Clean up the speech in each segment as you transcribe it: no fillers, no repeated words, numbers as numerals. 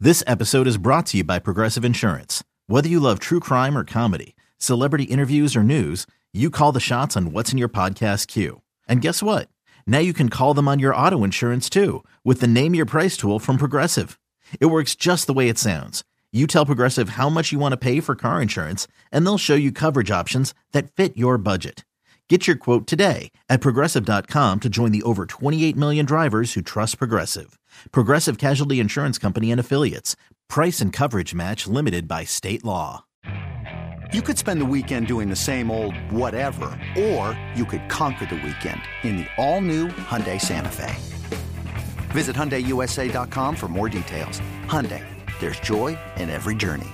This episode is brought to you by Progressive Insurance. Whether you love true crime or comedy, celebrity interviews or news, you call the shots on what's in your podcast queue. And guess what? Now you can call them on your auto insurance too with the Name Your Price tool from Progressive. It works just the way it sounds. You tell Progressive how much you want to pay for car insurance, and they'll show you coverage options that fit your budget. Get your quote today at Progressive.com to join the over 28 million drivers who trust Progressive. Progressive Casualty Insurance Company and Affiliates. Price and coverage match limited by state law. You could spend the weekend doing the same old whatever, or you could conquer the weekend in the all-new Hyundai Santa Fe. Visit HyundaiUSA.com for more details. Hyundai, there's joy in every journey.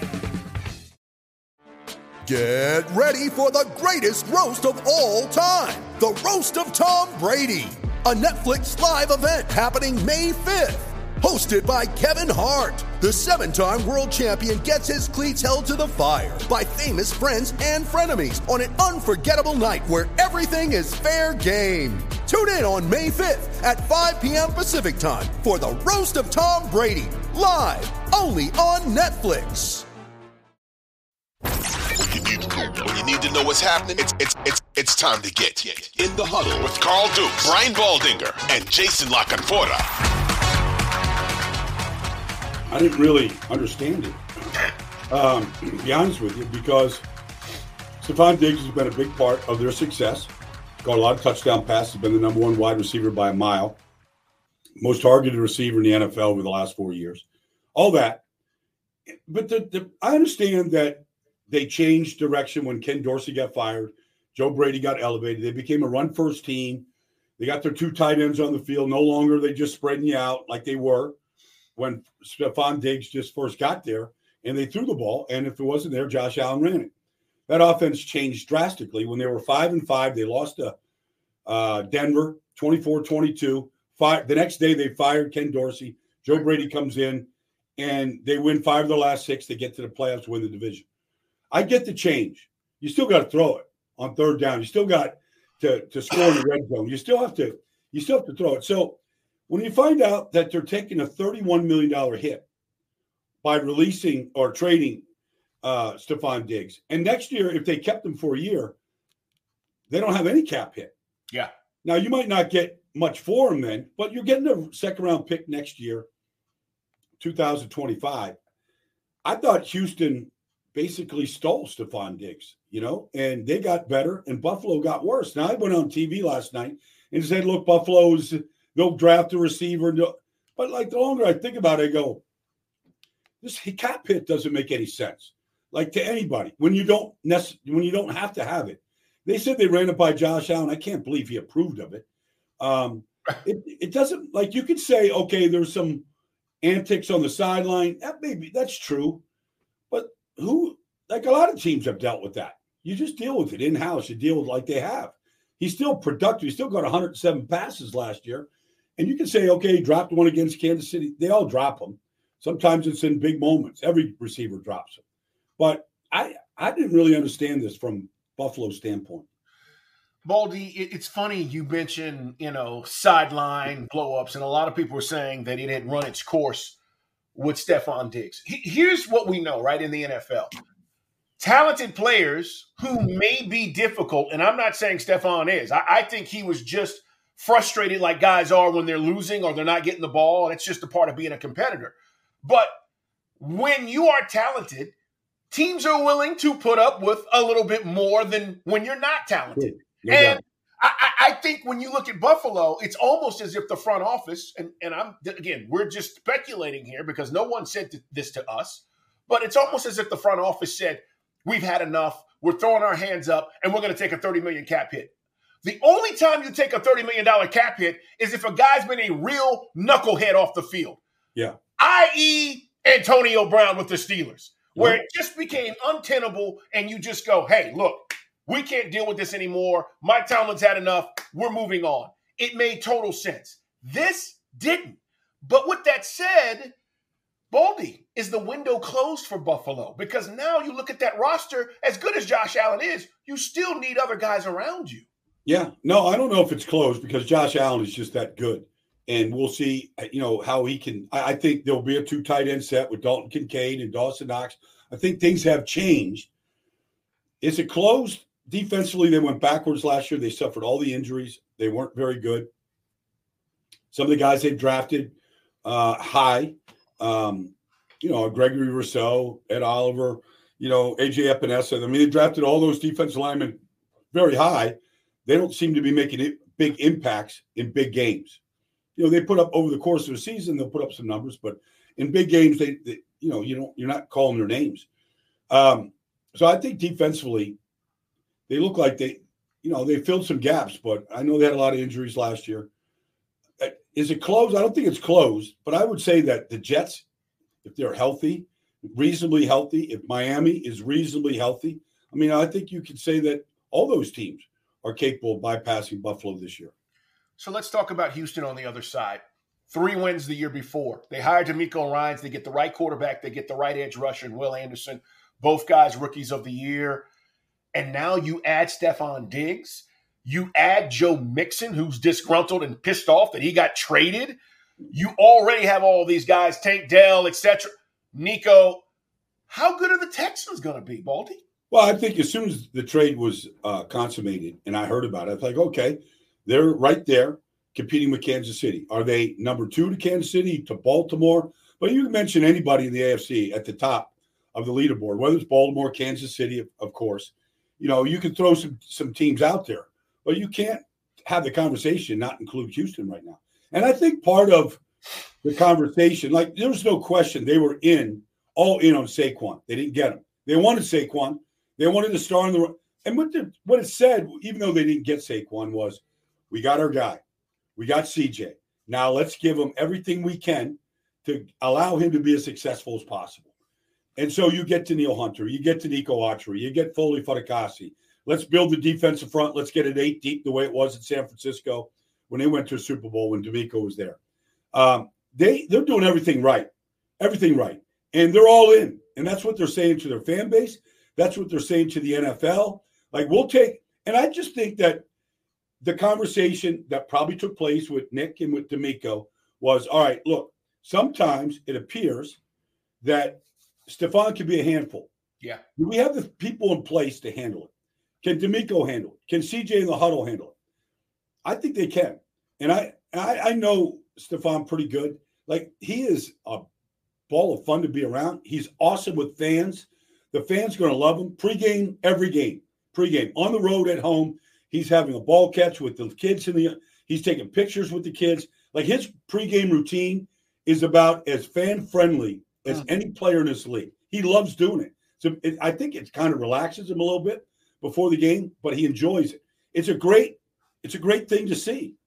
Get ready for the greatest roast of all time, the Roast of Tom Brady, a Netflix live event happening May 5th. Hosted by Kevin Hart, the 7-time world champion gets his cleats held to the fire by famous friends and frenemies on an unforgettable night where everything is fair game. Tune in on May 5th at 5 p.m. Pacific time for the Roast of Tom Brady, live only on Netflix. When you need to know what's happening, it's time to get in the huddle with Carl Dukes, Brian Baldinger, and Jason La Canfora. I didn't really understand it, to be honest with you, because Stefon Diggs has been a big part of their success. Got a lot of touchdown passes, been the number one wide receiver by a mile, most targeted receiver in the NFL over the last 4 years. All that. But I understand that they changed direction when Ken Dorsey got fired. Joe Brady got elevated. They became a run-first team. They got their two tight ends on the field. No longer are they just spreading you out like they were when Stefon Diggs just first got there, and they threw the ball, and if it wasn't there, Josh Allen ran it. That offense changed drastically. When they were 5-5, they lost to Denver, 24-22. The next day, they fired Ken Dorsey. Joe Brady comes in, and they win 5 of the last 6. They get to the playoffs, win the division. I get the change. You still got to throw it on third down. You still got to score in the red zone. You still have to throw it. So when you find out that they're taking a $31 million hit by releasing or trading Stefon Diggs, and next year, if they kept him for a year, they don't have any cap hit. Yeah. Now, you might not get much for him then, but you're getting a second-round pick next year, 2025. I thought Houston basically stole Stefon Diggs, and they got better, and Buffalo got worse. Now, I went on TV last night and said, look, they'll draft a receiver. But, the longer I think about it, I go, this cap hit doesn't make any sense. To anybody, when you don't have to have it. They said they ran it by Josh Allen. I can't believe he approved of it. It doesn't, you could say, okay, there's some antics on the sideline. That's true. But a lot of teams have dealt with that. You just deal with it in-house. You deal with like they have. He's still productive. He still got 107 passes last year. And you can say, okay, he dropped one against Kansas City. They all drop them. Sometimes it's in big moments. Every receiver drops them. But I didn't really understand this from Buffalo's standpoint. Baldy, it's funny you mentioned, sideline blow-ups, and a lot of people are saying that it had run its course with Stefon Diggs. Here's what we know, right, in the NFL. Talented players who may be difficult, and I'm not saying Stefon is. I think he was just frustrated like guys are when they're losing or they're not getting the ball. That's just a part of being a competitor. But when you are talented, teams are willing to put up with a little bit more than when you're not talented. And I think when you look at Buffalo, it's almost as if the front office, and we're just speculating here because no one said this to us, but it's almost as if the front office said, we've had enough, we're throwing our hands up, and we're going to take a $30 million cap hit. The only time you take a $30 million cap hit is if a guy's been a real knucklehead off the field. Yeah. I.e. Antonio Brown with the Steelers, where it just became untenable and you just go, hey, look, we can't deal with this anymore. Mike Tomlin's had enough. We're moving on. It made total sense. This didn't. But with that said, Baldy, is the window closed for Buffalo? Because now you look at that roster, as good as Josh Allen is, you still need other guys around you. Yeah. No, I don't know if it's closed because Josh Allen is just that good. And we'll see, how he can. I think there'll be a 2 tight end set with Dalton Kincaid and Dawson Knox. I think things have changed. Is it closed? Defensively, they went backwards last year. They suffered all the injuries. They weren't very good. Some of the guys they've drafted high, Gregory Rousseau, Ed Oliver, AJ Epinesa. I mean, they drafted all those defensive linemen very high. They don't seem to be making big impacts in big games. They put up over the course of the season, they'll put up some numbers, but in big games, you're not calling their names. So I think defensively, they look like they filled some gaps, but I know they had a lot of injuries last year. Is it closed? I don't think it's closed, but I would say that the Jets, if they're healthy, reasonably healthy, if Miami is reasonably healthy, I think you could say that all those teams are capable of bypassing Buffalo this year. So let's talk about Houston on the other side. 3 wins the year before. They hired DeMeco Ryans. They get the right quarterback. They get the right edge rusher and Will Anderson. Both guys rookies of the year. And now you add Stephon Diggs. You add Joe Mixon, who's disgruntled and pissed off that he got traded. You already have all these guys, Tank Dell, etc. Nico, how good are the Texans going to be, Baldy? Well, I think as soon as the trade was consummated and I heard about it, I was like, okay, they're right there competing with Kansas City. Are they number 2 to Kansas City, to Baltimore? But you can mention anybody in the AFC at the top of the leaderboard, whether it's Baltimore, Kansas City, of course. You can throw some teams out there, but you can't have the conversation not include Houston right now. And I think part of the conversation, like there was no question they were all in on Saquon. They didn't get him. They wanted Saquon. They wanted to star in the – and what it said, even though they didn't get Saquon, was we got our guy. We got CJ. Now let's give him everything we can to allow him to be as successful as possible. And so you get to Neil Hunter. You get to Nico Autry. You get Foley Fatukasi. Let's build the defensive front. Let's get it 8 deep the way it was in San Francisco when they went to a Super Bowl when DeMeco was there. They're doing everything right. Everything right. And they're all in. And that's what they're saying to their fan base. That's what they're saying to the NFL. Like, we'll take – and I just think that the conversation that probably took place with Nick and with DeMeco was, all right, look, sometimes it appears that Stephon can be a handful. Yeah. Do we have the people in place to handle it? Can DeMeco handle it? Can CJ in the huddle handle it? I think they can. And I know Stephon pretty good. Like, he is a ball of fun to be around. He's awesome with fans. The fans are going to love him. Pre-game, every game. Pre-game. On the road, at home, he's having a ball catch with the kids he's taking pictures with the kids. Like, his pre-game routine is about as fan-friendly as any player in this league. He loves doing it. So I think it kind of relaxes him a little bit before the game, but he enjoys it. It's a great thing to see.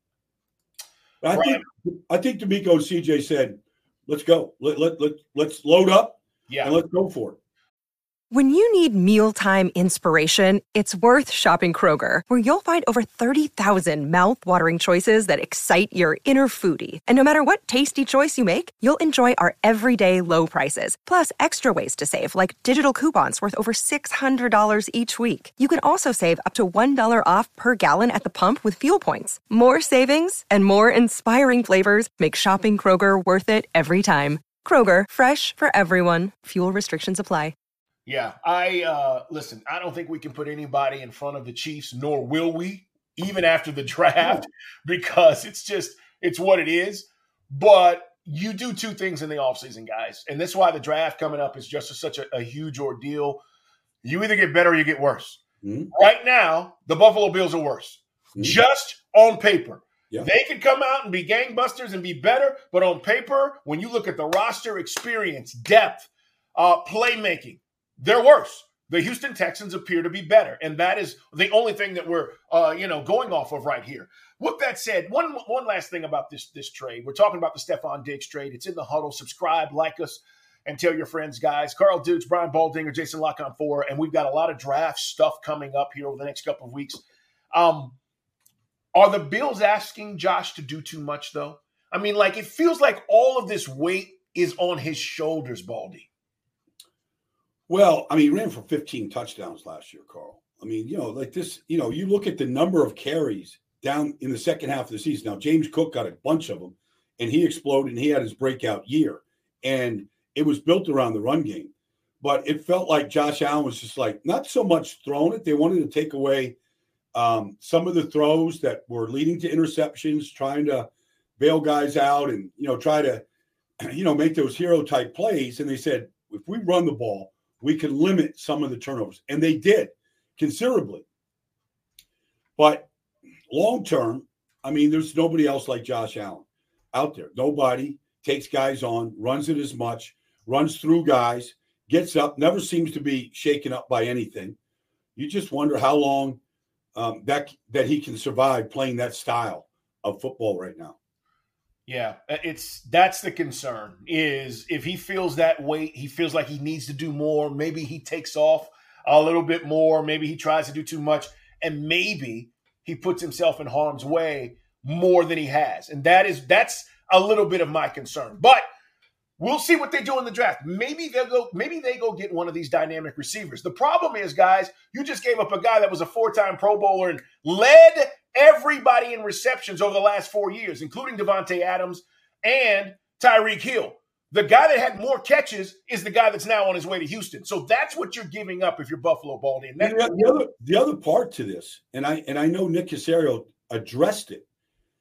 I think DeMeco and CJ said, let's go. Let's load up and let's go for it. When you need mealtime inspiration, it's worth shopping Kroger, where you'll find over 30,000 mouth-watering choices that excite your inner foodie. And no matter what tasty choice you make, you'll enjoy our everyday low prices, plus extra ways to save, like digital coupons worth over $600 each week. You can also save up to $1 off per gallon at the pump with fuel points. More savings and more inspiring flavors make shopping Kroger worth it every time. Kroger, fresh for everyone. Fuel restrictions apply. Yeah, listen, I don't think we can put anybody in front of the Chiefs, nor will we, even after the draft, because it's what it is. But you do 2 things in the offseason, guys. And that's why the draft coming up is just such a huge ordeal. You either get better or you get worse. Mm-hmm. Right now, the Buffalo Bills are worse, just on paper. Yeah. They could come out and be gangbusters and be better, but on paper, when you look at the roster, experience, depth, playmaking, they're worse. The Houston Texans appear to be better, and that is the only thing that we're, going off of right here. With that said, one last thing about this trade. We're talking about the Stephon Diggs trade. It's in the huddle. Subscribe, like us, and tell your friends, guys. Carl Dukes, Brian Baldinger, Jason Lock-on-4, and we've got a lot of draft stuff coming up here over the next couple of weeks. Are the Bills asking Josh to do too much, though? I mean, like, it feels like all of this weight is on his shoulders, Baldy. Well, I mean, he ran for 15 touchdowns last year, Carl. I mean, like this, you look at the number of carries down in the second half of the season. Now, James Cook got a bunch of them, and he exploded, and he had his breakout year. And it was built around the run game. But it felt like Josh Allen was just like not so much throwing it. They wanted to take away some of the throws that were leading to interceptions, trying to bail guys out and, try to, make those hero-type plays. And they said, if we run the ball, we can limit some of the turnovers. And they did considerably. But long-term, I mean, there's nobody else like Josh Allen out there. Nobody takes guys on, runs it as much, runs through guys, gets up, never seems to be shaken up by anything. You just wonder how long that he can survive playing that style of football right now. Yeah, that's the concern, is if he feels that weight, he feels like he needs to do more. Maybe he takes off a little bit more. Maybe he tries to do too much, and maybe he puts himself in harm's way more than he has. And that's a little bit of my concern. But we'll see what they do in the draft. Maybe they go get one of these dynamic receivers. The problem is, guys, you just gave up a guy that was a 4-time Pro Bowler and led everybody in receptions over the last 4 years, including Devontae Adams and Tyreek Hill. The guy that had more catches is the guy that's now on his way to Houston. So that's what you're giving up if you're Buffalo, Baldy. And the other part to this, and I know Nick Caserio addressed it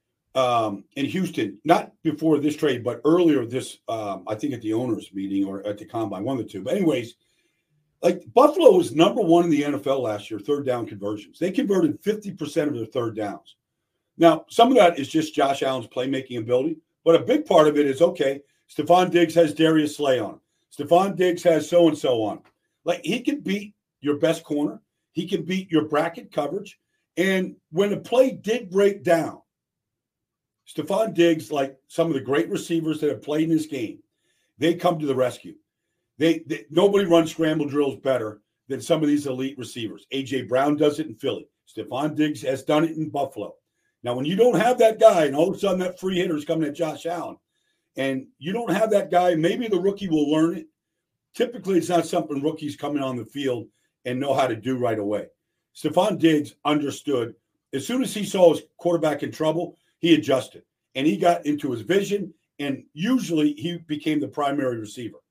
in Houston, not before this trade, but earlier this, I think at the owners' meeting or at the combine, one of the two. But anyways, like Buffalo was number one in the NFL last year, third down conversions. They converted 50% of their third downs. Now, some of that is just Josh Allen's playmaking ability, but a big part of it is, okay, Stephon Diggs has Darius Slay on him. Stephon Diggs has so-and-so on him. Like, he can beat your best corner. He can beat your bracket coverage. And when the play did break down, Stephon Diggs, like some of the great receivers that have played in this game, they come to the rescue. Nobody runs scramble drills better than some of these elite receivers. A.J. Brown does it in Philly. Stephon Diggs has done it in Buffalo. Now, when you don't have that guy and all of a sudden that free hitter is coming at Josh Allen, and you don't have that guy, maybe the rookie will learn it. Typically, it's not something rookies coming on the field and know how to do right away. Stephon Diggs understood. As soon as he saw his quarterback in trouble, he adjusted. And he got into his vision, and usually he became the primary receiver.